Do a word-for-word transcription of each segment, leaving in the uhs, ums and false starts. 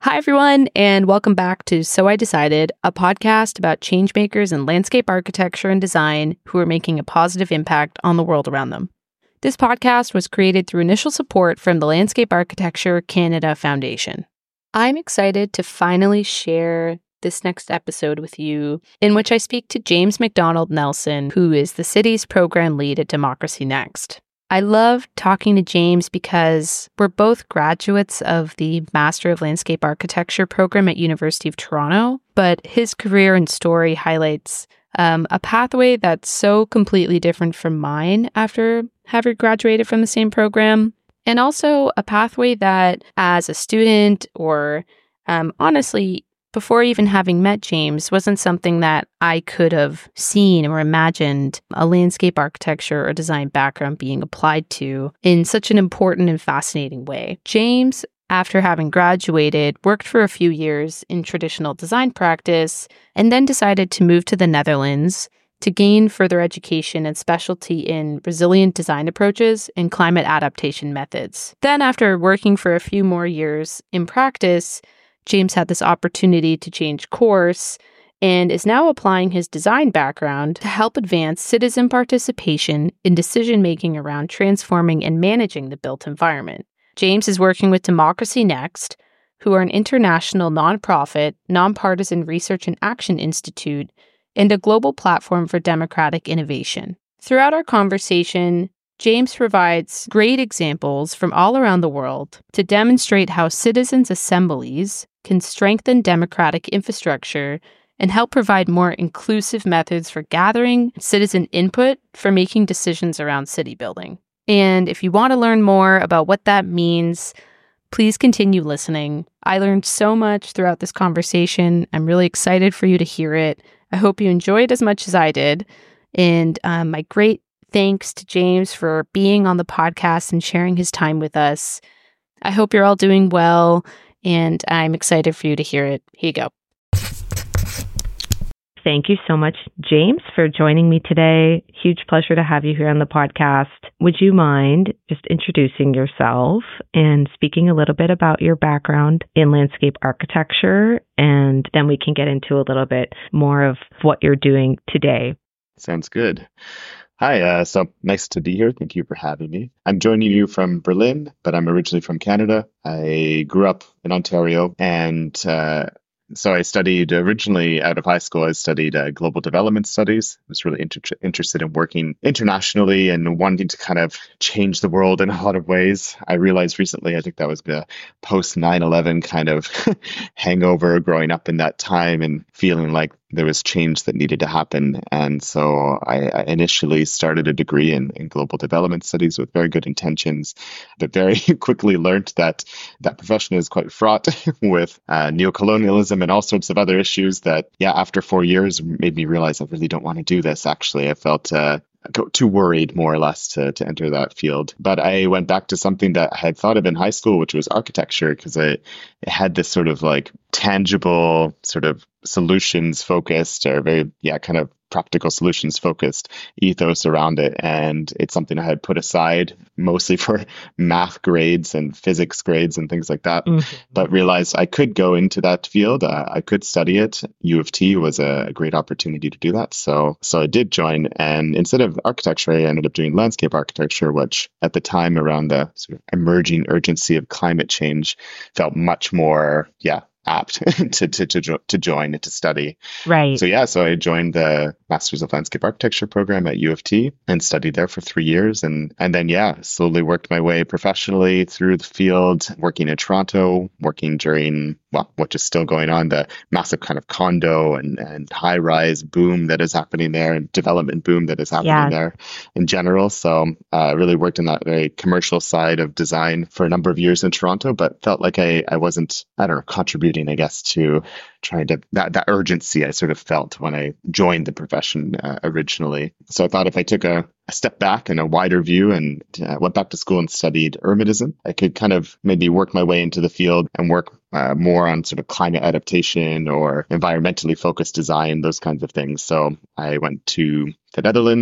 Hi, everyone, and welcome back to So I Decided, a podcast about changemakers in landscape architecture and design who are making a positive impact on the world around them. This podcast was created through initial support from the Landscape Architecture Canada Foundation. I'm excited to finally share this next episode with you, in which I speak to James McDonald Nelson, who is the city's program lead at Democracy Next. I love talking to James because we're both graduates of the Master of Landscape Architecture program at University of Toronto, but his career and story highlights um, a pathway that's so completely different from mine after having graduated from the same program, and also a pathway that as a student or um, honestly, before even having met James, wasn't something that I could have seen or imagined a landscape architecture or design background being applied to in such an important and fascinating way. James, after having graduated, worked for a few years in traditional design practice and then decided to move to the Netherlands to gain further education and specialty in resilient design approaches and climate adaptation methods. Then, after working for a few more years in practice, James had this opportunity to change course and is now applying his design background to help advance citizen participation in decision-making around transforming and managing the built environment. James is working with Democracy Next, who are an international nonprofit, nonpartisan research and action institute, and a global platform for democratic innovation. Throughout our conversation, James provides great examples from all around the world to demonstrate how citizens' assemblies can strengthen democratic infrastructure and help provide more inclusive methods for gathering citizen input for making decisions around city building. And if you want to learn more about what that means, please continue listening. I learned so much throughout this conversation. I'm really excited for you to hear it. I hope you enjoyed as much as I did. And um, my great thanks to James for being on the podcast and sharing his time with us. I hope you're all doing well, and I'm excited for you to hear it. Here you go. Thank you so much, James, for joining me today. Huge pleasure to have you here on the podcast. Would you mind just introducing yourself and speaking a little bit about your background in landscape architecture, and then we can get into a little bit more of what you're doing today. Sounds good. Hi, uh, so nice to be here. Thank you for having me. I'm joining you from Berlin, but I'm originally from Canada. I grew up in Ontario, and uh, so I studied originally out of high school. I studied uh, global development studies. I was really inter- interested in working internationally and wanting to kind of change the world in a lot of ways. I realized recently, I think that was the post nine eleven kind of hangover growing up in that time and feeling like there was change that needed to happen. And so I, I initially started a degree in, in global development studies with very good intentions, but very quickly learned that that profession is quite fraught with uh, neocolonialism and all sorts of other issues that, yeah, after four years made me realize I really don't want to do this, actually. I felt uh, too worried, more or less, to, to enter that field. But I went back to something that I had thought of in high school, which was architecture, because it, it had this sort of like tangible sort of solutions focused or very, yeah, kind of practical solutions focused ethos around it. And it's something I had put aside mostly for math grades and physics grades and things like that, mm-hmm. but realized I could go into that field. Uh, I could study it. U of T was a great opportunity to do that. So, so I did join. And instead of architecture, I ended up doing landscape architecture, which at the time around the sort of emerging urgency of climate change felt much more, yeah, apt to, to to to join and to study. Right. So yeah, so I joined the Masters of Landscape Architecture program at U of T and studied there for three years. And and then, yeah, slowly worked my way professionally through the field, working in Toronto, working during, well, what is still going on, the massive kind of condo and, and high-rise boom that is happening there and development boom that is happening yeah. there in general. So I uh, really worked in that very commercial side of design for a number of years in Toronto, but felt like I, I wasn't, I don't know, contributing, I guess, to trying to, that, that urgency I sort of felt when I joined the profession uh, originally. So I thought if I took a, a step back and a wider view and uh, went back to school and studied urbanism, I could kind of maybe work my way into the field and work uh, more on sort of climate adaptation or environmentally focused design, those kinds of things. So I went to the Netherlands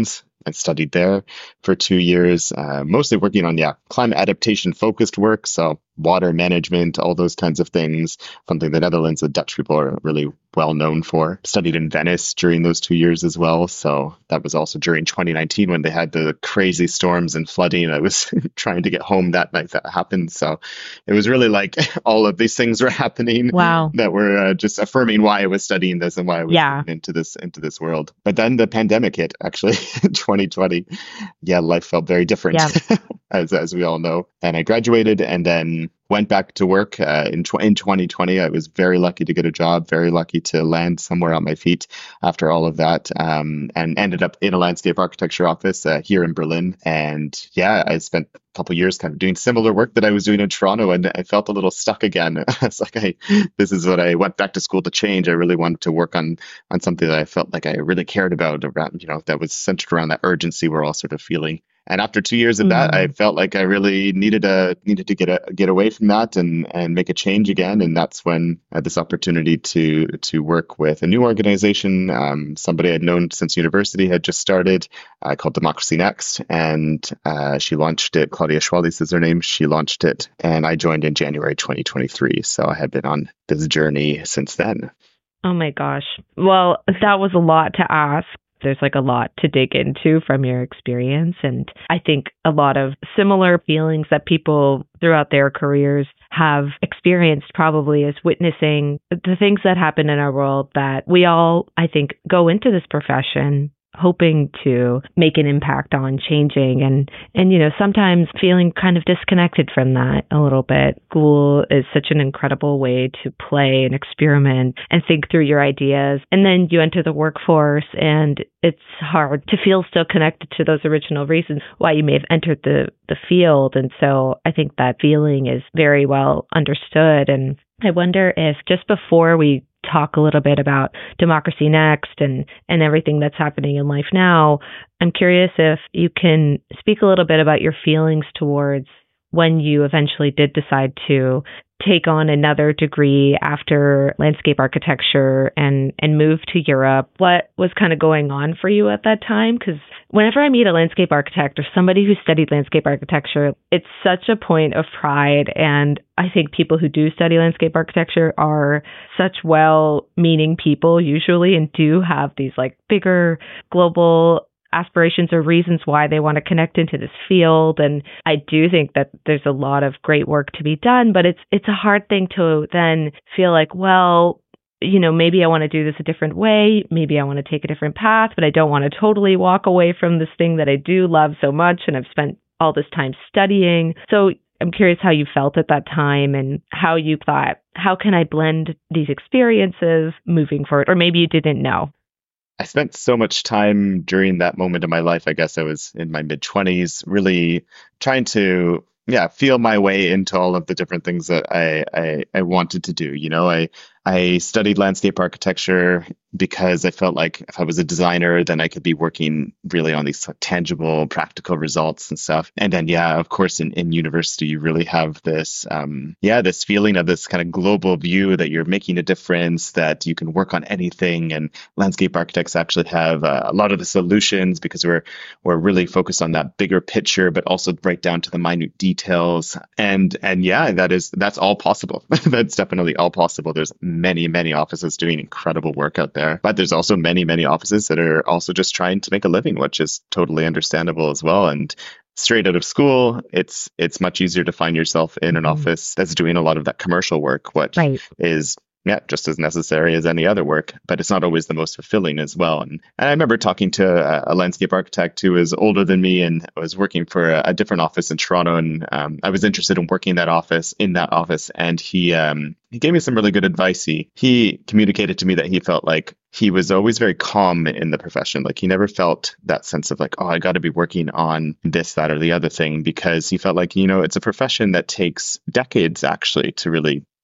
and studied there for two years, uh, mostly working on, yeah, climate adaptation focused work. So water management, all those kinds of things, something the Netherlands and Dutch people are really well known for. Studied in Venice during those two years as well. So that was also during twenty nineteen when they had the crazy storms and flooding. I was trying to get home that night that happened. So it was really like all of these things were happening. Wow. That were uh, just affirming why I was studying this and why I was Yeah. getting into this into this world. But then the pandemic hit, actually, in twenty twenty. Yeah, life felt very different, Yeah. as as we all know. And I graduated and then went back to work uh, in tw- in twenty twenty. I was very lucky to get a job, very lucky to land somewhere on my feet after all of that, um, and ended up in a landscape architecture office uh, here in Berlin. And yeah, I spent a couple years kind of doing similar work that I was doing in Toronto, and I felt a little stuck again. It's like, I, this is what I went back to school to change. I really wanted to work on on something that I felt like I really cared about, around, you know, that was centered around that urgency we're all sort of feeling. And after two years of that, I Mm. felt like I really needed a needed to get a, get away from that and and make a change again. And that's when I had this opportunity to to work with a new organization. Um, somebody I'd known since university had just started, uh, called Democracy Next, and uh, she launched it. Claudia Schwallis is her name. She launched it, and I joined in January twenty twenty-three. So I have been on this journey since then. Oh my gosh. Well, that was a lot to ask. There's like a lot to dig into from your experience. And I think a lot of similar feelings that people throughout their careers have experienced probably is witnessing the things that happen in our world that we all, I think, go into this profession hoping to make an impact on changing and, and, you know, sometimes feeling kind of disconnected from that a little bit. School is such an incredible way to play and experiment and think through your ideas. And then you enter the workforce and it's hard to feel still connected to those original reasons why you may have entered the, the field. And so I think that feeling is very well understood. And I wonder if just before we talk a little bit about Democracy Next and, and everything that's happening in life now, I'm curious if you can speak a little bit about your feelings towards when you eventually did decide to take on another degree after landscape architecture and, and move to Europe. What was kind of going on for you at that time? Because whenever I meet a landscape architect or somebody who studied landscape architecture, it's such a point of pride. And I think people who do study landscape architecture are such well-meaning people usually and do have these like bigger global aspirations or reasons why they want to connect into this field. And I do think that there's a lot of great work to be done, but it's it's a hard thing to then feel like, well, you know, maybe I want to do this a different way. Maybe I want to take a different path, but I don't want to totally walk away from this thing that I do love so much. And I've spent all this time studying. So I'm curious how you felt at that time and how you thought, how can I blend these experiences moving forward? Or maybe you didn't know. I spent so much time during that moment in my life. I guess I was in my mid twenties, really trying to, yeah, feel my way into all of the different things that I, I, I wanted to do. You know, I, I studied landscape architecture because I felt like if I was a designer, then I could be working really on these tangible, practical results and stuff. And then, yeah, of course, in, in university, you really have this, um, yeah, this feeling of this kind of global view that you're making a difference, that you can work on anything. And landscape architects actually have uh, a lot of the solutions because we're we're really focused on that bigger picture, but also right down to the minute details. And and yeah, that is that's all possible. That's definitely all possible. There's many, many offices doing incredible work out there. But there's also many, many offices that are also just trying to make a living, which is totally understandable as well. And straight out of school, it's it's much easier to find yourself in an Mhm. office that's doing a lot of that commercial work, which Right. is yeah, just as necessary as any other work, but it's not always the most fulfilling as well. And, and I remember talking to a, a landscape architect who was older than me and was working for a, a different office in Toronto, and um, I was interested in working in that office in that office, and he um, he gave me some really good advice. He he communicated to me that he felt like he was always very calm in the profession. Like he never felt that sense of like, oh, I got to be working on this, that, or the other thing, because he felt like, you know, it's a profession that takes decades actually to really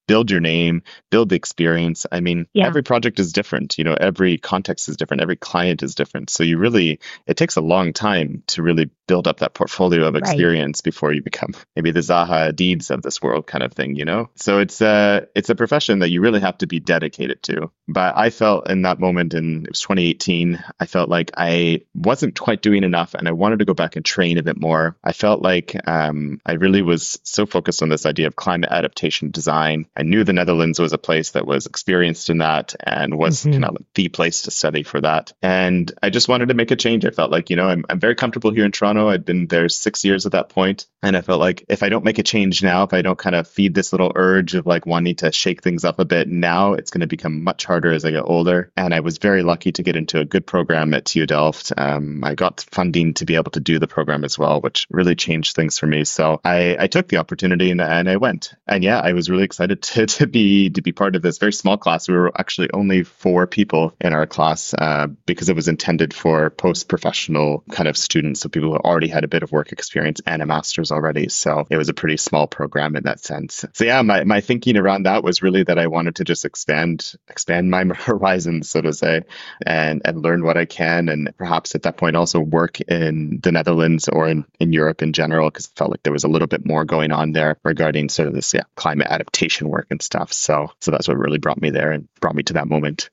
build your name, build the experience. I mean, Yeah. every project is different. You know, every context is different. Every client is different. So you really, it takes a long time to really build up that portfolio of Right. experience before you become maybe the Zaha Hadid's of this world kind of thing, you know? So it's a, it's a profession that you really have to be dedicated to. But I felt in that moment, in it was twenty eighteen, I felt like I wasn't quite doing enough and I wanted to go back and train a bit more. I felt like um, I really was so focused on this idea of climate adaptation design. I knew the Netherlands was a place that was experienced in that and was Mhm. kind of the place to study for that. And I just wanted to make a change. I felt like, you know, I'm, I'm very comfortable here in Toronto. I'd been there six years at that point. And I felt like if I don't make a change now, if I don't kind of feed this little urge of like wanting to shake things up a bit now, it's going to become much harder as I get older. And I was very lucky to get into a good program at T U Delft. Um, I got funding to be able to do the program as well, which really changed things for me. So I, I took the opportunity and, and I went. And yeah, I was really excited to, to be to be part of this very small class. We were actually only four people in our class uh, because it was intended for post-professional kind of students, so people who already had a bit of work experience and a master's already. So it was a pretty small program in that sense. So yeah, my, my thinking around that was really that I wanted to just expand expand my horizons, so to say, and and learn what I can, and perhaps at that point also work in the Netherlands or in, in Europe in general, because it felt like there was a little bit more going on there regarding sort of this yeah, climate adaptation work and stuff. So so that's what really brought me there and brought me to that moment.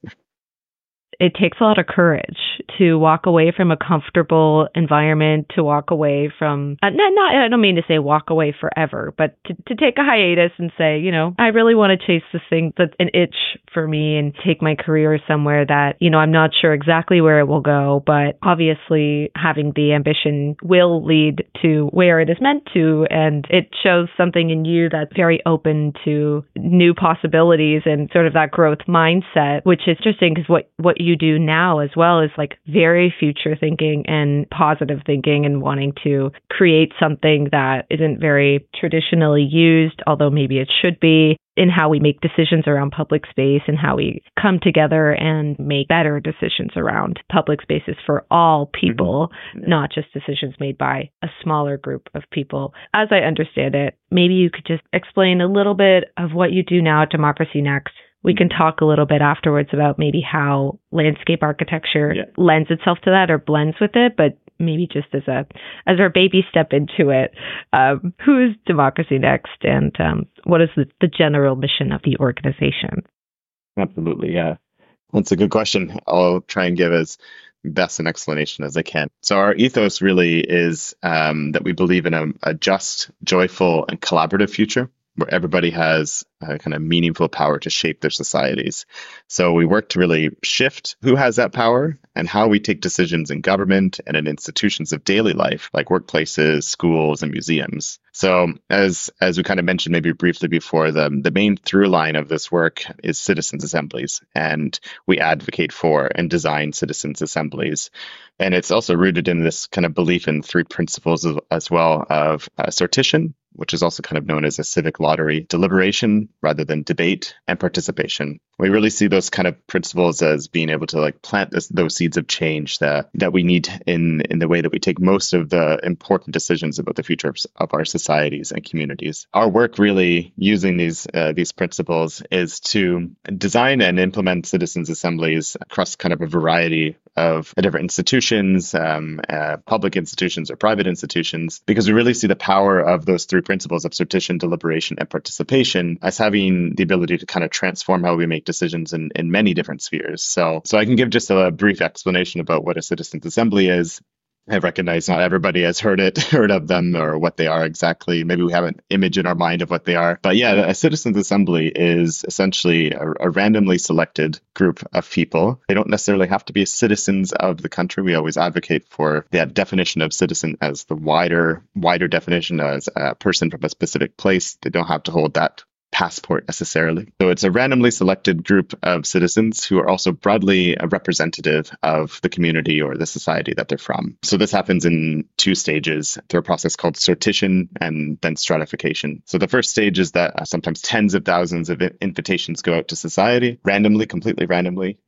It takes a lot of courage to walk away from a comfortable environment, to walk away from, uh, not, not, I don't mean to say walk away forever, but to, to take a hiatus and say, you know, I really want to chase this thing that's an itch for me and take my career somewhere that, you know, I'm not sure exactly where it will go, but obviously having the ambition will lead to where it is meant to. And it shows something in you that's very open to new possibilities and sort of that growth mindset, which is interesting because what, what you do now as well is like very future thinking and positive thinking and wanting to create something that isn't very traditionally used, although maybe it should be, in how we make decisions around public space and how we come together and make better decisions around public spaces for all people, mm-hmm. yeah. not just decisions made by a smaller group of people. As I understand it, maybe you could just explain a little bit of what you do now at Democracy Next. We can talk a little bit afterwards about maybe how landscape architecture yeah. lends itself to that or blends with it, but maybe just as a as our baby step into it, um, who is Democracy Next, and um, what is the, the general mission of the organization? Absolutely, yeah. That's a good question. I'll try and give as best an explanation as I can. So our ethos really is um, that we believe in a, a just, joyful, and collaborative future, where everybody has a kind of meaningful power to shape their societies. So we work to really shift who has that power and how we take decisions in government and in institutions of daily life, like workplaces, schools, and museums. So as as we kind of mentioned maybe briefly before, the, the main through line of this work is citizens' assemblies, and we advocate for and design citizens' assemblies. And it's also rooted in this kind of belief in three principles as, as well of uh, sortition, which is also kind of known as a civic lottery, deliberation rather than debate, and participation. We really see those kind of principles as being able to like plant this, those seeds of change that that we need in in the way that we take most of the important decisions about the future of, of our societies and communities. Our work really using these uh, these principles is to design and implement citizens' assemblies across kind of a variety of different institutions, um, uh, public institutions or private institutions, because we really see the power of those three principles of sortition, deliberation, and participation as having the ability to kind of transform how we make decisions in, in many different spheres. So, so I can give just a brief explanation about what a citizens' assembly is. I recognize not everybody has heard it, heard of them, or what they are exactly. Maybe we have an image in our mind of what they are. But yeah, a citizens' assembly is essentially a, a randomly selected group of people. They don't necessarily have to be citizens of the country. We always advocate for that definition of citizen as the wider, wider definition as a person from a specific place. They don't have to hold that passport necessarily. So it's a randomly selected group of citizens who are also broadly representative of the community or the society that they're from. So this happens in two stages through a process called sortition and then stratification. So the first stage is that uh, sometimes tens of thousands of invitations go out to society randomly, completely randomly.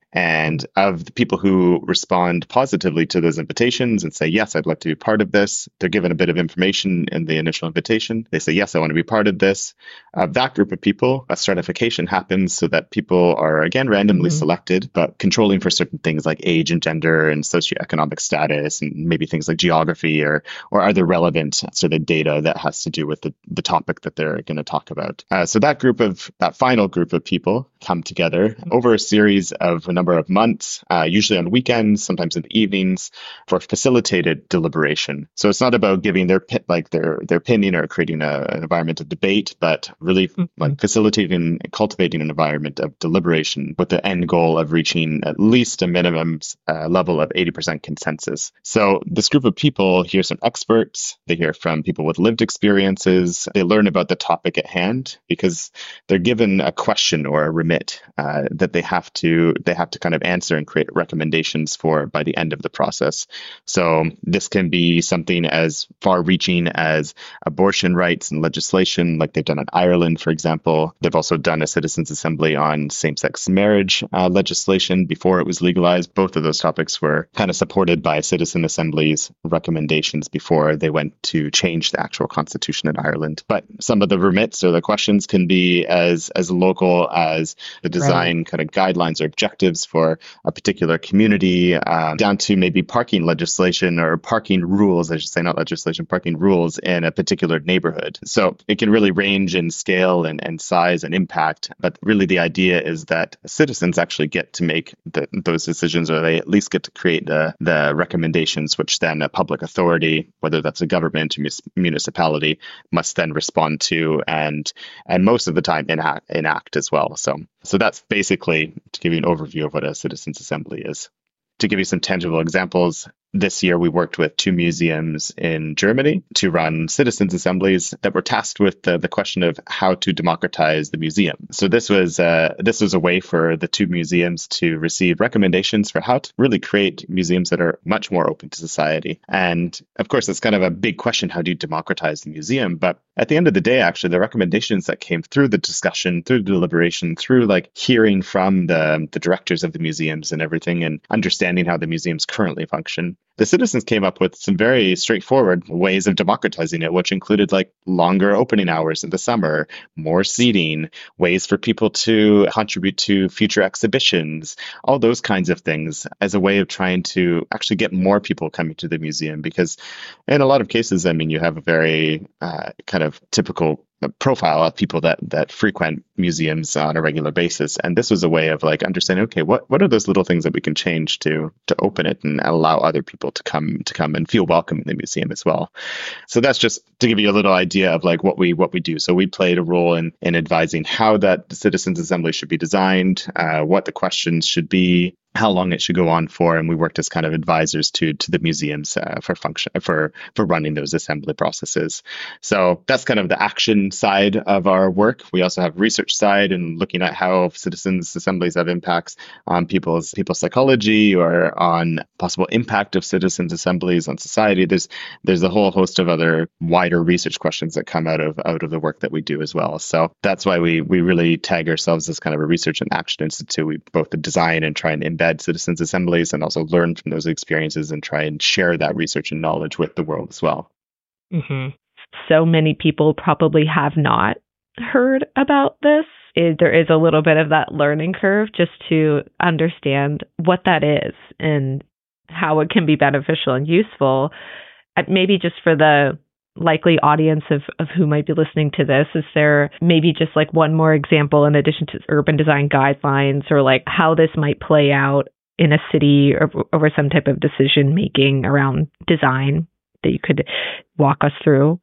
And of the people who respond positively to those invitations and say, yes, I'd like to be part of this, they're given a bit of information in the initial invitation. They say, yes, I want to be part of this. Of that group of people, a stratification happens so that people are, again, randomly Mhm. selected, but controlling for certain things like age and gender and socioeconomic status, and maybe things like geography or or other relevant sort of data that has to do with the, the topic that they're going to talk about. Uh, so that group of, that final group of people come together over a series of a number of months, uh, usually on weekends, sometimes in the evenings, for facilitated deliberation. So it's not about giving their pi- like their their opinion or creating a, an environment of debate, but really Mhm. like facilitating and cultivating an environment of deliberation with the end goal of reaching at least a minimum uh, level of eighty percent consensus. So this group of people hear some experts, they hear from people with lived experiences, they learn about the topic at hand because they're given a question or a remit uh, that they have to they have to kind of answer and create recommendations for by the end of the process. So this can be something as far-reaching as abortion rights and legislation, like they've done in Ireland, for example. They've also done a citizens' assembly on same-sex marriage uh, legislation before it was legalized. Both of those topics were kind of supported by citizen assemblies' recommendations before they went to change the actual constitution in Ireland. But some of the remits or the questions can be as as local as the design Right. kind of guidelines or objectives for a particular community, uh, down to maybe parking legislation or parking rules, I should say, not legislation, parking rules in a particular neighborhood. So it can really range in scale and, and size and impact. But really the idea is that citizens actually get to make the, those decisions, or they at least get to create the, the recommendations, which then a public authority, whether that's a government or mus- municipality, must then respond to and and most of the time enact, enact as well. So so that's basically to give you an overview of what a citizens assembly is. To give you some tangible examples, this year we worked with two museums in Germany to run citizens assemblies that were tasked with the, the question of how to democratize the museum. So this was uh, this was a way for the two museums to receive recommendations for how to really create museums that are much more open to society. And of course, it's kind of a big question: how do you democratize the museum? But at the end of the day, actually, the recommendations that came through the discussion, through the deliberation, through like hearing from the the directors of the museums and everything, and understanding how the museums currently function, the citizens came up with some very straightforward ways of democratizing it, which included like longer opening hours in the summer, more seating, ways for people to contribute to future exhibitions, all those kinds of things as a way of trying to actually get more people coming to the museum. Because in a lot of cases, I mean, you have a very uh, kind of typical profile of people that that frequent museums on a regular basis, and this was a way of like understanding, okay, what what are those little things that we can change to to open it and allow other people to come to come and feel welcome in the museum as well. So that's just to give you a little idea of like what we what we do. So we played a role in in advising how that citizens assembly should be designed, uh, what the questions should be, how long it should go on for, and we worked as kind of advisors to to the museums uh, for function for for running those assembly processes. So that's kind of the action side of our work. We also have research side and looking at how citizens assemblies have impacts on people's people's psychology or on possible impact of citizens assemblies on society. There's there's a whole host of other wider research questions that come out of out of the work that we do as well. So that's why we we really tag ourselves as kind of a research and action institute. We both design and try and embed citizens assemblies and also learn from those experiences and try and share that research and knowledge with the world as well. Mm-hmm. So many people probably have not heard about this. It, there is a little bit of that learning curve just to understand what that is and how it can be beneficial and useful. Uh, Maybe just for the likely audience of, of who might be listening to this, is there maybe just like one more example in addition to urban design guidelines, or like how this might play out in a city or over some type of decision making around design that you could walk us through?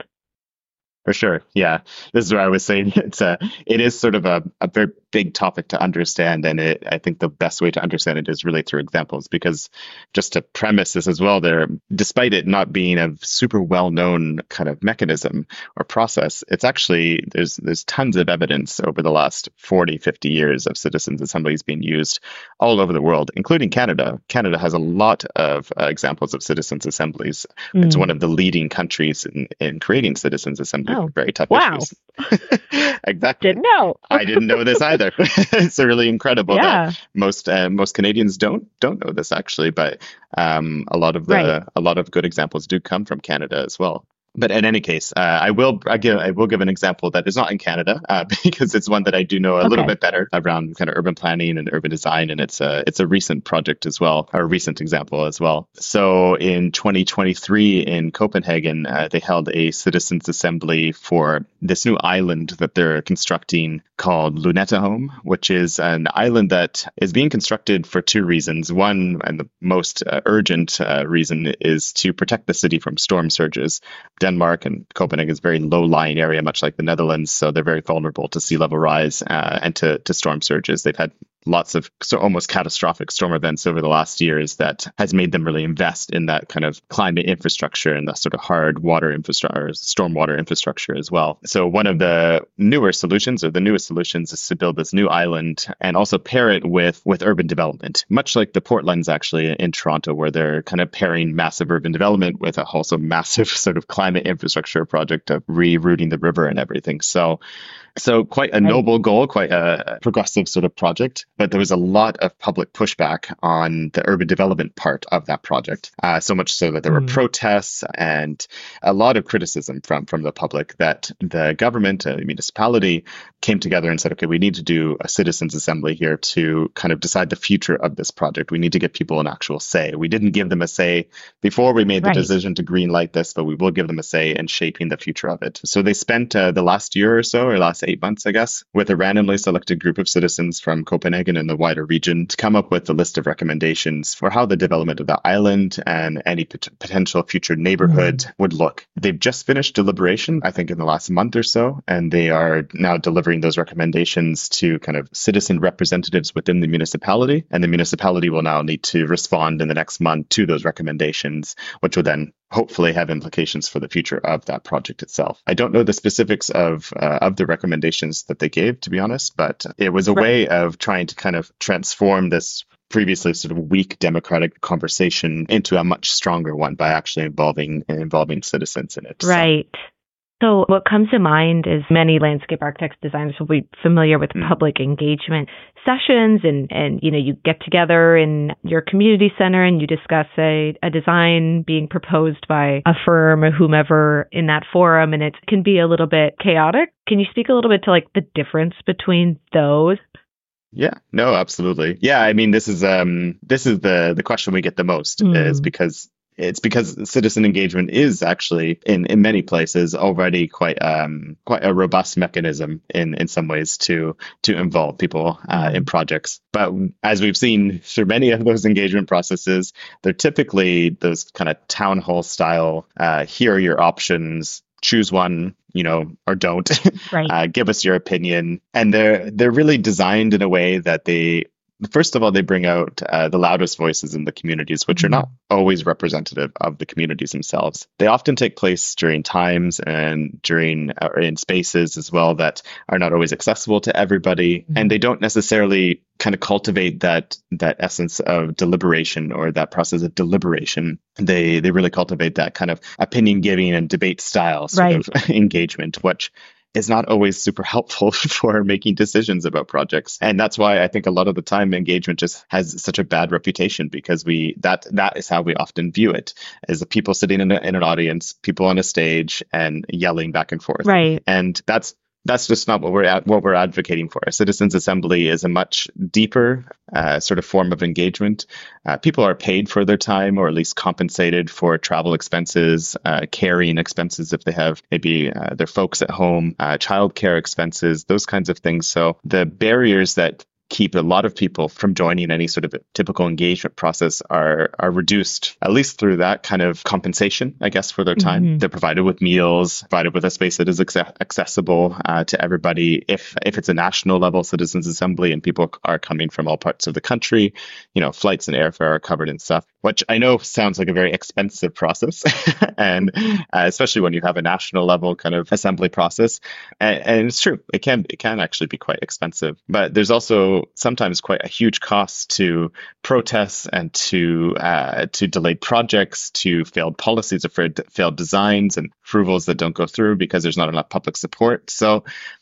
For sure. Yeah. This is where I was saying it's a, it is sort of a, a very big topic to understand. And it, I think the best way to understand it is really through examples, because just to premise this as well, there, despite it not being a super well-known kind of mechanism or process, it's actually, there's, there's tons of evidence over the last forty, fifty years of citizens assemblies being used all over the world, including Canada. Canada has a lot of uh, examples of citizens assemblies. Mm. It's one of the leading countries in, in creating citizens assemblies. Oh, very tough wow. issues. Exactly. Didn't know. I didn't know this either. It's really incredible Yeah. that most uh, most Canadians don't don't know this actually, but um, a lot of the Right. a lot of good examples do come from Canada as well. But in any case, uh, I will I give I will give an example that is not in Canada uh, because it's one that I do know a little Okay. bit better around kind of urban planning and urban design, and it's a it's a recent project as well, or a recent example as well. So in twenty twenty-three in Copenhagen, uh, they held a citizens' assembly for this new island that they're constructing called Lunetteholm, which is an island that is being constructed for two reasons. One, and the most uh, urgent uh, reason, is to protect the city from storm surges. Denmark and Copenhagen is a very low-lying area, much like the Netherlands, so they're very vulnerable to sea level rise uh, and to, to storm surges. They've had lots of so almost catastrophic storm events over the last years that has made them really invest in that kind of climate infrastructure and the sort of hard water infrastructure, stormwater infrastructure as well. So one of the newer solutions, or the newest solutions, is to build this new island and also pair it with with urban development, much like the Portlands actually in Toronto, where they're kind of pairing massive urban development with a also massive sort of climate infrastructure project of rerouting the river and everything. So So quite a noble goal, quite a progressive sort of project, but there was a lot of public pushback on the urban development part of that project. Uh, so much so that there were Mm. protests and a lot of criticism from, from the public that the government, uh, the municipality, came together and said, okay, we need to do a citizens' assembly here to kind of decide the future of this project. We need to give people an actual say. We didn't give them a say before we made the Right. decision to greenlight this, but we will give them a say in shaping the future of it. So they spent uh, the last year or so, or last eight months, I guess, with a randomly selected group of citizens from Copenhagen and the wider region to come up with a list of recommendations for how the development of the island and any pot- potential future neighborhood mm. would look. They've just finished deliberation, I think, in the last month or so, and they are now delivering those recommendations to kind of citizen representatives within the municipality. And the municipality will now need to respond in the next month to those recommendations, which will then hopefully have implications for the future of that project itself. I don't know the specifics of uh, of the recommendations that they gave, to be honest, but it was a Right. way of trying to kind of transform this previously sort of weak democratic conversation into a much stronger one by actually involving involving citizens in it. So- Right. So what comes to mind is many landscape architects, designers will be familiar with Mm. public engagement sessions, and, and you know, you get together in your community center and you discuss a, a design being proposed by a firm or whomever in that forum, and it can be a little bit chaotic. Can you speak a little bit to like the difference between those? Yeah, no, absolutely. Yeah, I mean, this is um, this is the the question we get the most Mm. is because it's because citizen engagement is actually in, in many places already quite um quite a robust mechanism in, in some ways to to involve people uh, in projects. But as we've seen through many of those engagement processes, they're typically those kind of town hall style. Uh, here are your options. Choose one, you know, or don't. Right. uh, give us your opinion, and they're they're really designed in a way that they. First of all, they bring out uh, the loudest voices in the communities, which are not always representative of the communities themselves. They often take place during times and during or in spaces as well that are not always accessible to everybody, mm-hmm. and they don't necessarily kind of cultivate that that essence of deliberation or that process of deliberation. They they really cultivate that kind of opinion giving and debate style sort Right. of engagement, which is not always super helpful for making decisions about projects. And that's why I think a lot of the time engagement just has such a bad reputation, because we that that is how we often view it, as the people sitting in, a, in an audience, people on a stage and yelling back and forth. Right. And that's That's just not what we're at, what we're advocating for. A citizens' assembly is a much deeper uh, sort of form of engagement. Uh, people are paid for their time, or at least compensated for travel expenses, uh, carrying expenses if they have maybe uh, their folks at home, uh, childcare expenses, those kinds of things. So the barriers that keep a lot of people from joining any sort of typical engagement process are are reduced, at least through that kind of compensation, I guess, for their time. Mm-hmm. They're provided with meals, provided with a space that is ac- accessible uh, to everybody. If if it's a national level citizens assembly and people are coming from all parts of the country, you know, flights and airfare are covered and stuff, which I know sounds like a very expensive process, and uh, especially when you have a national level kind of assembly process. And, and it's true, it can it can actually be quite expensive. But there's also also sometimes quite a huge cost to protests and to uh, to delayed projects, to failed policies or failed designs and approvals that don't go through because there's not enough public support. So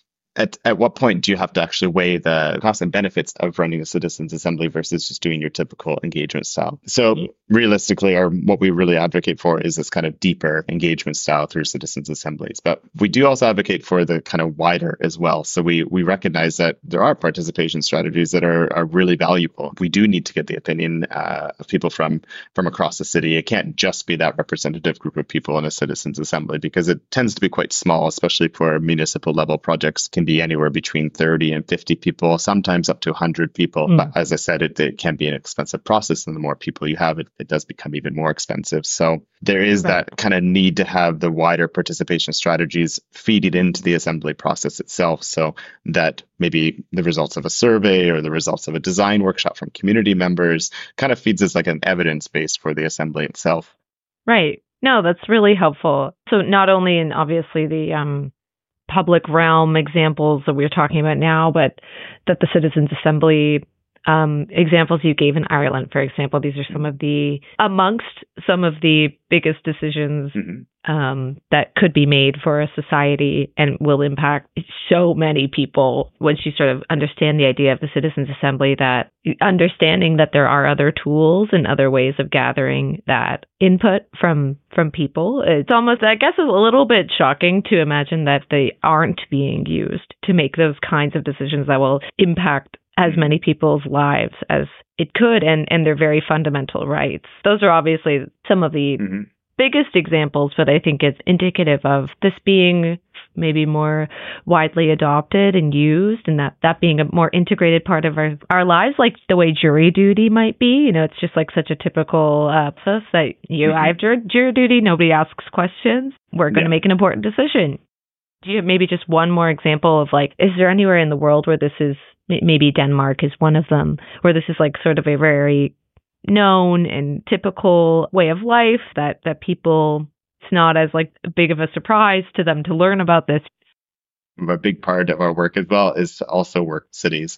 At at what point do you have to actually weigh the costs and benefits of running a citizens assembly versus just doing your typical engagement style? So realistically, or what we really advocate for is this kind of deeper engagement style through citizens assemblies. But we do also advocate for the kind of wider as well. So we we recognize that there are participation strategies that are are really valuable. We do need to get the opinion uh, of people from from across the city. It can't just be that representative group of people in a citizens assembly because it tends to be quite small, especially for municipal level projects. Can be anywhere between thirty and fifty people, sometimes up to one hundred people. Mm. But as I said, it, it can be an expensive process. And the more people you have, it, it does become even more expensive. So there is right. that kind of need to have the wider participation strategies feeding into the assembly process itself so that maybe the results of a survey or the results of a design workshop from community members kind of feeds as like an evidence base for the assembly itself. Right. No, that's really helpful. So not only in obviously the um, public realm examples that we're talking about now, but that the Citizens Assembly um, examples you gave in Ireland, for example, these are some of the, amongst some of the biggest decisions mm-hmm. um, that could be made for a society and will impact so many people once you sort of understand the idea of the Citizens Assembly, that understanding that there are other tools and other ways of gathering that input from from people. It's almost, I guess, it's a little bit shocking to imagine that they aren't being used to make those kinds of decisions that will impact as many people's lives as it could, and, and their very fundamental rights. Those are obviously some of the mm-hmm. biggest examples, but I think it's indicative of this being maybe more widely adopted and used, and that, that being a more integrated part of our, our lives, like the way jury duty might be. You know, it's just like such a typical uh, process that you, mm-hmm. I have jury, jury duty, nobody asks questions, we're going to yeah. make an important decision. Do you have maybe just one more example of like, is there anywhere in the world where this is, maybe Denmark is one of them, where this is like sort of a very known and typical way of life that, that people, it's not as like big of a surprise to them to learn about this? A big part of our work as well is to also work with cities.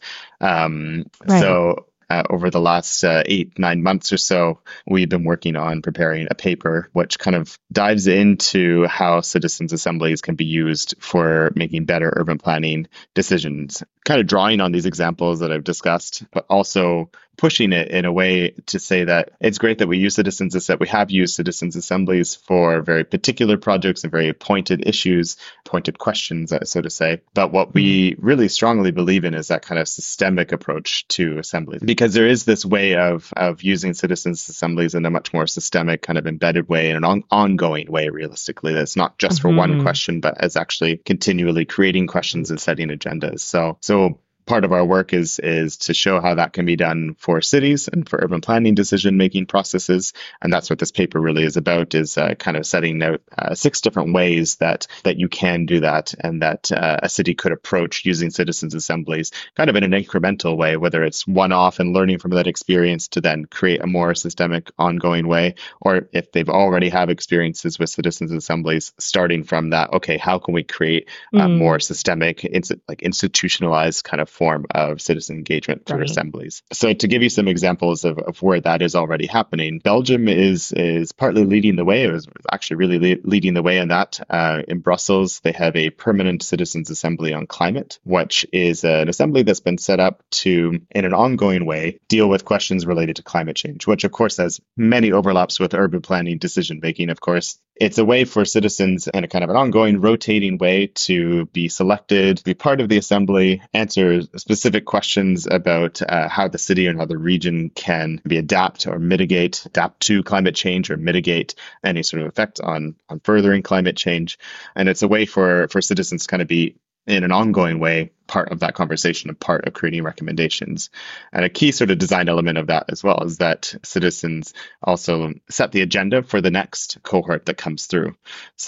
Um, right. So Uh, over the last uh, eight, nine months or so, we've been working on preparing a paper which kind of dives into how citizens assemblies can be used for making better urban planning decisions, kind of drawing on these examples that I've discussed, but also pushing it in a way to say that it's great that we use citizens, that we have used citizens assemblies for very particular projects and very pointed issues, pointed questions, so to say. But what we really strongly believe in is that kind of systemic approach to assemblies, because there is this way of of using citizens assemblies in a much more systemic, kind of embedded way, in an on- ongoing way, realistically, that's not just mm-hmm. for one question, but as actually continually creating questions and setting agendas. So, so part of our work is is to show how that can be done for cities and for urban planning decision-making processes. And that's what this paper really is about, is uh, kind of setting out uh, six different ways that that you can do that, and that uh, a city could approach using citizens assemblies kind of in an incremental way, whether it's one-off and learning from that experience to then create a more systemic, ongoing way, or if they've already have experiences with citizens assemblies, starting from that, okay, how can we create a mm. more systemic, ins- like institutionalized kind of form of citizen engagement through right. assemblies. So to give you some examples of, of where that is already happening, Belgium is is partly leading the way. It was actually really le- leading the way in that. Uh, in Brussels, they have a permanent citizens assembly on climate, which is an assembly that's been set up to, in an ongoing way, deal with questions related to climate change, which of course has many overlaps with urban planning decision making. Of course, it's a way for citizens in a kind of an ongoing, rotating way to be selected, be part of the assembly, answer specific questions about uh, how the city and how the region can be adapt or mitigate, adapt to climate change or mitigate any sort of effect on, on furthering climate change. And it's a way for, for citizens to kind of be, in an ongoing way, part of that conversation, a part of creating recommendations. And a key sort of design element of that as well is that citizens also set the agenda for the next cohort that comes through. So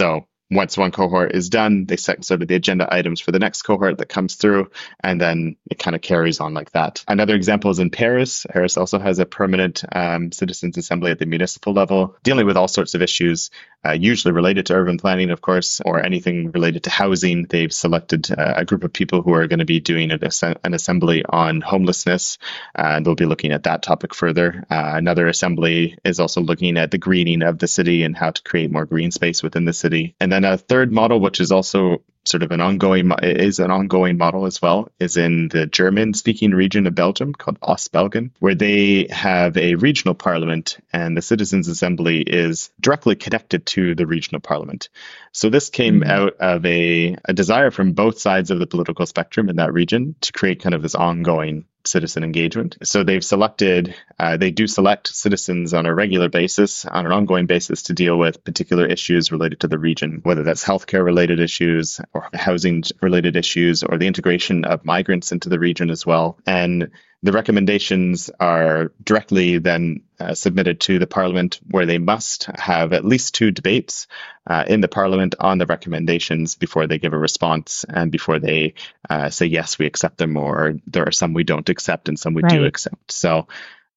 once one cohort is done, they set sort of the agenda items for the next cohort that comes through, and then it kind of carries on like that. Another example is in Paris. Paris also has a permanent um, citizens assembly at the municipal level, dealing with all sorts of issues, uh, usually related to urban planning, of course, or anything related to housing. They've selected uh, a group of people who are going to be doing an, an assembly on homelessness, uh, and they'll be looking at that topic further. Uh, another assembly is also looking at the greening of the city and how to create more green space within the city. And then a third model, which is also sort of an ongoing is an ongoing model as well, is in the German-speaking region of Belgium called Ostbelgien, where they have a regional parliament, and the Citizens' Assembly is directly connected to the regional parliament. So this came mm-hmm. out of a, a desire from both sides of the political spectrum in that region to create kind of this ongoing citizen engagement. So they've selected, uh, they do select citizens on a regular basis, on an ongoing basis, to deal with particular issues related to the region, whether that's healthcare related issues or housing related issues or the integration of migrants into the region as well. And the recommendations are directly then uh, submitted to the Parliament, where they must have at least two debates uh, in the Parliament on the recommendations before they give a response and before they uh, say, yes, we accept them, or there are some we don't accept and some we right. do accept. So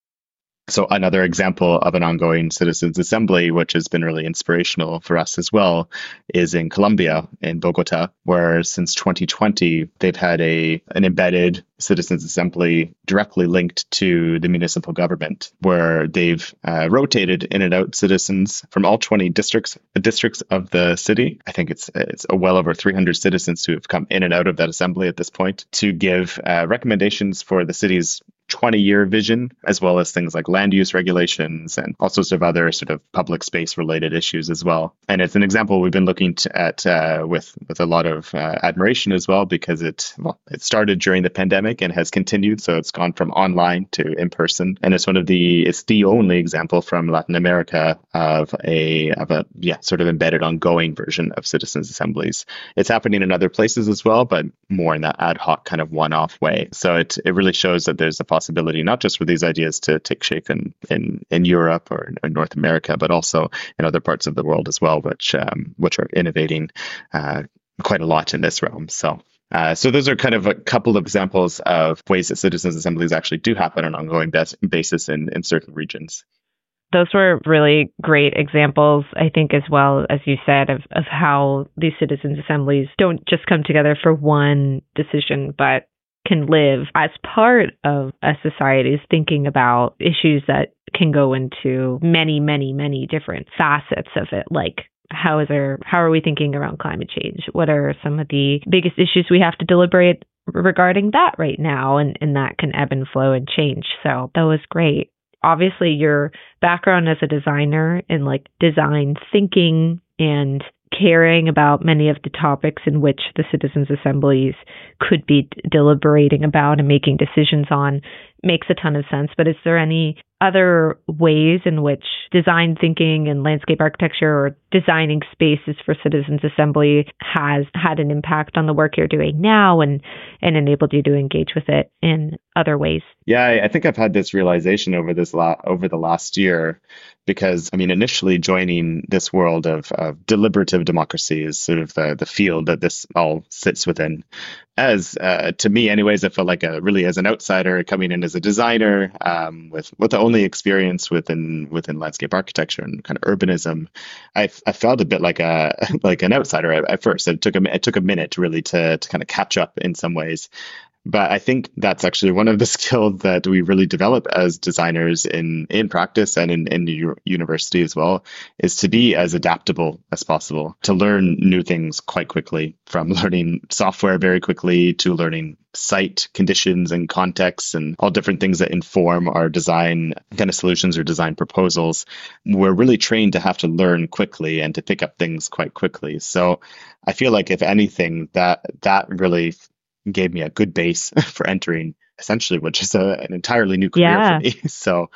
So another example of an ongoing citizens assembly, which has been really inspirational for us as well, is in Colombia, in Bogota, where since twenty twenty, they've had a an embedded citizens assembly directly linked to the municipal government, where they've uh, rotated in and out citizens from all twenty districts districts of the city. I think it's it's a well over three hundred citizens who have come in and out of that assembly at this point to give uh, recommendations for the city's twenty-year vision, as well as things like land use regulations and all sorts of other sort of public space related issues as well. And it's an example we've been looking to, at uh, with with a lot of uh, admiration as well, because it well, it started during the pandemic and has continued. So it's gone from online to in person, and it's one of the it's the only example from Latin America of a of a yeah sort of embedded ongoing version of citizens assemblies. It's happening in other places as well, but more in that ad hoc kind of one-off way. So it it really shows that there's a possibility not just for these ideas to take shape in in, in Europe or in North America, but also in other parts of the world as well, which um, which are innovating uh, quite a lot in this realm. So. Uh, so those are kind of a couple of examples of ways that citizens assemblies actually do happen on an ongoing bas- basis in, in certain regions. Those were really great examples, I think, as well, as you said, of, of how these citizens assemblies don't just come together for one decision, but can live as part of a society's thinking about issues that can go into many, many, many different facets of it, like How is our, how are we thinking around climate change? What are some of the biggest issues we have to deliberate regarding that right now? And, and that can ebb and flow and change. So that was great. Obviously, your background as a designer and like design thinking and caring about many of the topics in which the citizens' assemblies could be deliberating about and making decisions on makes a ton of sense. But is there any other ways in which design thinking and landscape architecture or designing spaces for citizens' assembly has had an impact on the work you're doing now and, and enabled you to engage with it in other ways? Yeah, I think I've had this realization over this la- over the last year, because, I mean, initially joining this world of, of deliberative democracy is sort of the, the field that this all sits within. As uh, to me, anyways, I felt like a really as an outsider coming in as a designer um, with with the only experience within within landscape architecture and kind of urbanism, I, I felt a bit like a like an outsider at, at first. It took a it took a minute really to to kind of catch up in some ways. But I think that's actually one of the skills that we really develop as designers in, in practice and in, in u- university as well, is to be as adaptable as possible, to learn new things quite quickly, from learning software very quickly to learning site conditions and contexts and all different things that inform our design kind of solutions or design proposals. We're really trained to have to learn quickly and to pick up things quite quickly. So I feel like if anything, that that really gave me a good base for entering essentially, which is a, an entirely new career yeah. for me. So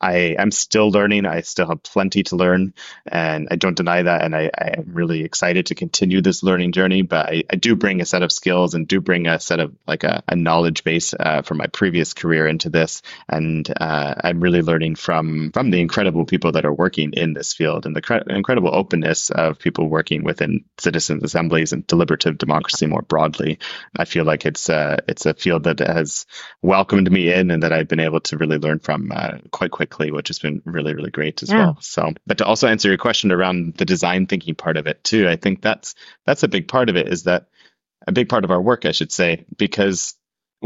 I am still learning. I still have plenty to learn, and I don't deny that. And I, I am really excited to continue this learning journey. But I, I do bring a set of skills and do bring a set of like a, a knowledge base uh, from my previous career into this. And uh, I'm really learning from from the incredible people that are working in this field and the cre- incredible openness of people working within citizens' assemblies and deliberative democracy more broadly. I feel like it's uh, it's a field that has welcomed me in and that I've been able to really learn from uh, quite quickly, which has been really, really great as Yeah. well. So, but to also answer your question around the design thinking part of it too, I think that's that's a big part of it, is that a big part of our work, I should say, because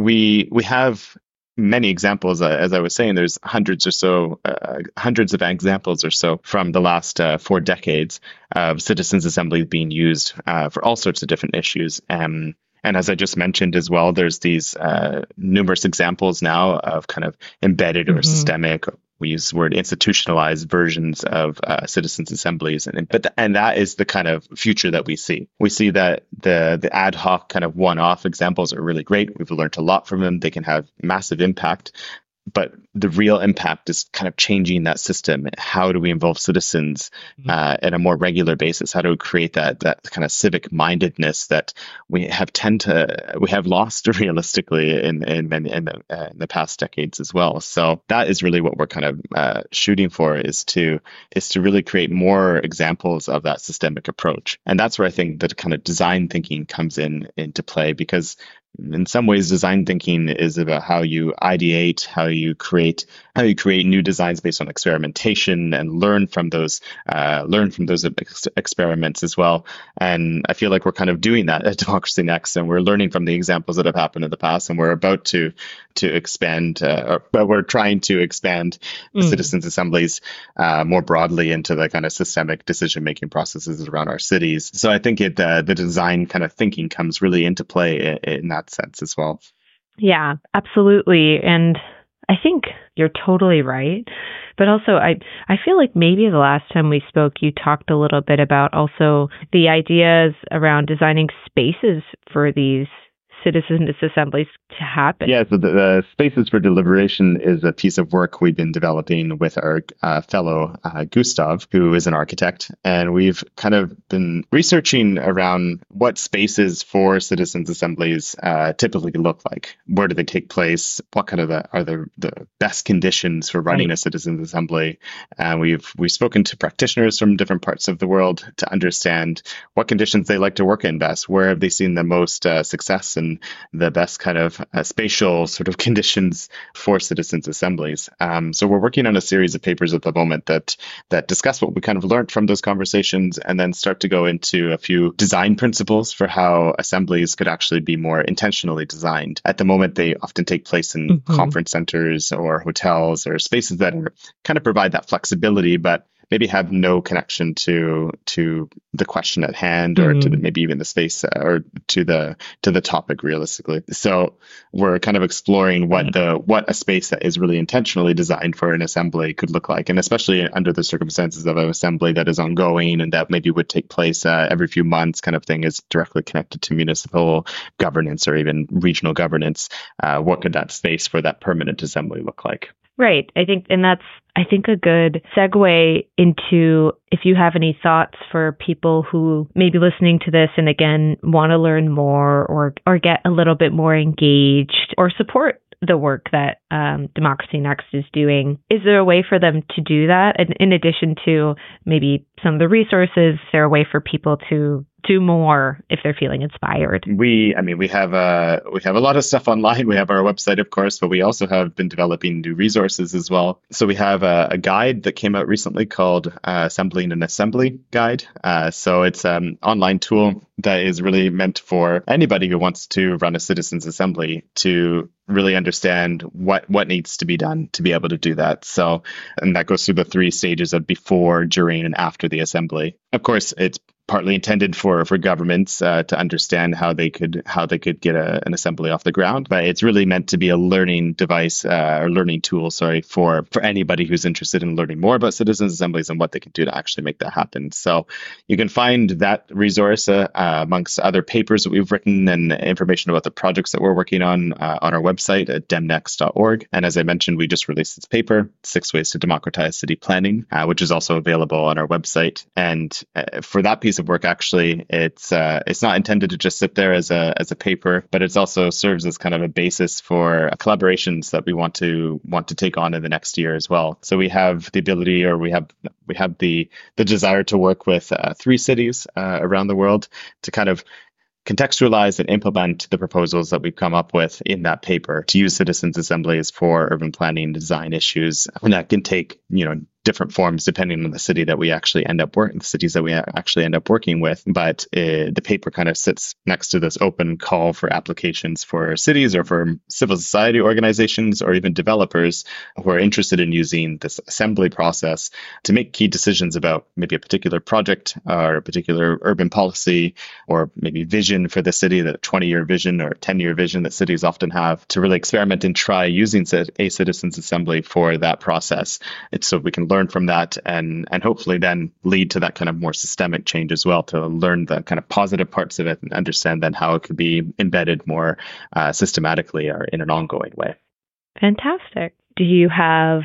we we have many examples. Uh, as I was saying, there's hundreds or so, uh, hundreds of examples or so from the last uh, four decades of citizens' assemblies being used uh, for all sorts of different issues. Um, And as I just mentioned as well, there's these uh, numerous examples now of kind of embedded or Mhm. systemic, we use the word institutionalized versions of uh, citizens' assemblies. And but th- and that is the kind of future that we see. We see that the the ad hoc kind of one-off examples are really great. We've learned a lot from them. They can have massive impact. But the real impact is kind of changing that system. How do we involve citizens uh, at a more regular basis? How do we create that that kind of civic mindedness that we have tend to we have lost realistically in in many in the, uh, in the past decades as well? So that is really what we're kind of uh, shooting for, is to is to really create more examples of that systemic approach. And that's where I think that kind of design thinking comes in into play, because in some ways, design thinking is about how you ideate, how you create, how you create new designs based on experimentation and learn from those, uh, learn from those ex- experiments as well. And I feel like we're kind of doing that at Democracy Next, and we're learning from the examples that have happened in the past, and we're about to to expand, uh, or, but we're trying to expand the Mm. citizens' assemblies uh, more broadly into the kind of systemic decision-making processes around our cities. So I think it uh, the design kind of thinking comes really into play in, in that sense as well. Yeah, absolutely. And I think you're totally right. But also, I I feel like maybe the last time we spoke, you talked a little bit about also the ideas around designing spaces for these citizens' assemblies to happen. Yeah, so the, the Spaces for Deliberation is a piece of work we've been developing with our uh, fellow uh, Gustav, who is an architect. And we've kind of been researching around what spaces for citizens' assemblies uh, typically look like. Where do they take place? What kind of the, are the, the best conditions for running Right. a citizens' assembly? And we've we've spoken to practitioners from different parts of the world to understand what conditions they like to work in best. Where have they seen the most uh, success and the best kind of uh, spatial sort of conditions for citizens' assemblies. Um, so we're working on a series of papers at the moment that that discuss what we kind of learned from those conversations, and then start to go into a few design principles for how assemblies could actually be more intentionally designed. At the moment, they often take place in Mhm. conference centers or hotels or spaces that are, kind of provide that flexibility, but maybe have no connection to to the question at hand, or to the, Mm. maybe even the space, uh, or to the to the topic realistically. So we're kind of exploring what Right. the what a space that is really intentionally designed for an assembly could look like, and especially under the circumstances of an assembly that is ongoing and that maybe would take place uh, every few months, kind of thing, is directly connected to municipal governance or even regional governance. Uh, what could that space for that permanent assembly look like? Right. I think, and that's, I think, a good segue into if you have any thoughts for people who may be listening to this and again want to learn more, or or get a little bit more engaged or support the work that um, Democracy Next is doing. Is there a way for them to do that? And in addition to maybe some of the resources, is there a way for people to do more if they're feeling inspired? We, I mean, we have uh, we have a lot of stuff online. We have our website, of course, but we also have been developing new resources as well. So we have a, a guide that came out recently called uh, Assembling an Assembly Guide. Uh, so it's an online tool that is really meant for anybody who wants to run a citizens' assembly to really understand what what needs to be done to be able to do that. So, and that goes through the three stages of before, during, and after the assembly. Of course, it's partly intended for for governments uh, to understand how they could how they could get a, an assembly off the ground. But it's really meant to be a learning device uh, or learning tool, sorry, for for anybody who's interested in learning more about citizens assemblies and what they can do to actually make that happen. So you can find that resource uh, uh, amongst other papers that we've written and information about the projects that we're working on uh, on our website at demnext dot org. And as I mentioned, we just released this paper, Six Ways to Democratize City Planning, uh, which is also available on our website. And uh, for that piece of work, actually, it's uh, it's not intended to just sit there as a as a paper, but it also serves as kind of a basis for collaborations that we want to want to take on in the next year as well. So we have the ability, or we have we have the the desire to work with uh, three cities uh, around the world to kind of contextualize and implement the proposals that we've come up with in that paper to use citizens assemblies for urban planning design issues. And that can take, you know, different forms depending on the city that we actually end up working, the cities that we actually end up working with. But uh, the paper kind of sits next to this open call for applications for cities or for civil society organizations or even developers who are interested in using this assembly process to make key decisions about maybe a particular project or a particular urban policy or maybe vision for the city, that twenty-year vision or ten-year vision that cities often have, to really experiment and try using a citizens assembly for that process. It's so we can learn from that and and hopefully then lead to that kind of more systemic change as well, to learn the kind of positive parts of it and understand then how it could be embedded more uh, systematically or in an ongoing way. Fantastic. Do you have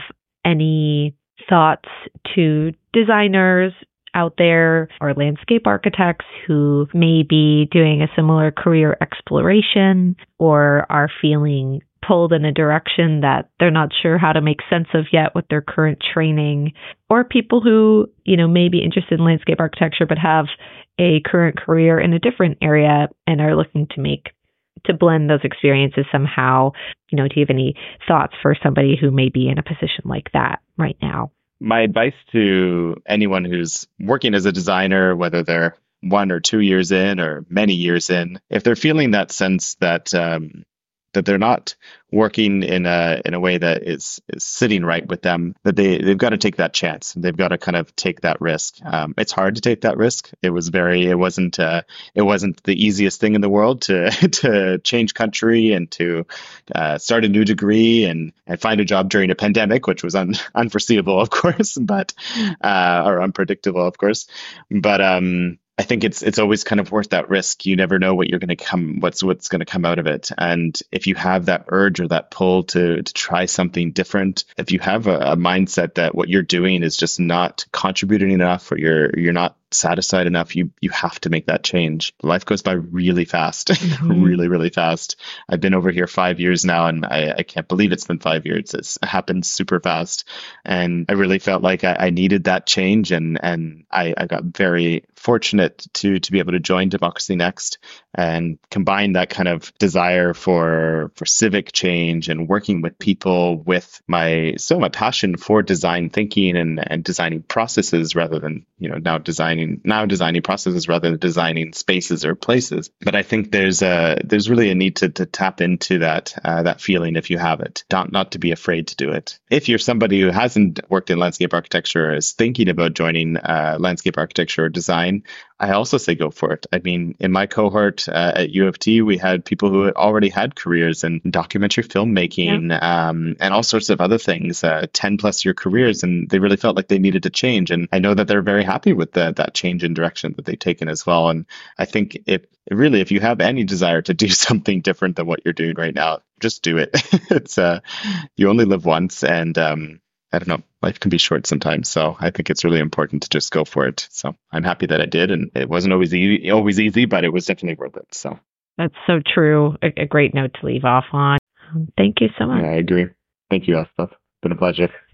any thoughts to designers out there or landscape architects who may be doing a similar career exploration or are feeling pulled in a direction that they're not sure how to make sense of yet with their current training, or people who, you know, may be interested in landscape architecture but have a current career in a different area and are looking to make to blend those experiences somehow? You know, do you have any thoughts for somebody who may be in a position like that right now? My advice to anyone who's working as a designer, whether they're one or two years in or many years in, if they're feeling that sense that um, that they're not working in a in a way that is, is sitting right with them, that they, they've got to take that chance. They've got to kind of take that risk. Um, it's hard to take that risk. It was very, it wasn't, uh, it wasn't the easiest thing in the world to to change country and to uh, start a new degree and, and find a job during a pandemic, which was un, unforeseeable, of course, but uh, or unpredictable, of course. But um, I think it's it's always kind of worth that risk. You never know what you're going to come, what's what's going to come out of it. And if you have that urge or that pull to to try something different, if you have a, a mindset that what you're doing is just not contributing enough, or you're you're not satisfied enough, you you have to make that change. Life goes by really fast, mm-hmm. really, really fast. I've been over here five years now, and I, I can't believe it's been five years. It's happened super fast. And I really felt like I, I needed that change. And and I, I got very fortunate to to be able to join Democracy Next and combine that kind of desire for for civic change and working with people with my so my passion for design thinking and, and designing processes rather than, you know, now designing now designing processes rather than designing spaces or places. But I think there's a there's really a need to to tap into that uh, that feeling if you have it, not not to be afraid to do it. If you're somebody who hasn't worked in landscape architecture or is thinking about joining uh, landscape architecture or design, I also say go for it. I mean, in my cohort uh, at U of T, we had people who had already had careers in documentary filmmaking yeah. um, and all sorts of other things, uh, ten plus year careers, and they really felt like they needed to change. And I know that they're very happy with the, that change in direction that they've taken as well. And I think if really, if you have any desire to do something different than what you're doing right now, just do it. It's uh, you only live once, and um, I don't know, life can be short sometimes. So I think it's really important to just go for it. So I'm happy that I did. And it wasn't always easy, always easy, but it was definitely worth it. So that's so true. A, a great note to leave off on. Um, thank you so much. Yeah, I agree. Thank you, Asaf. It's been a pleasure.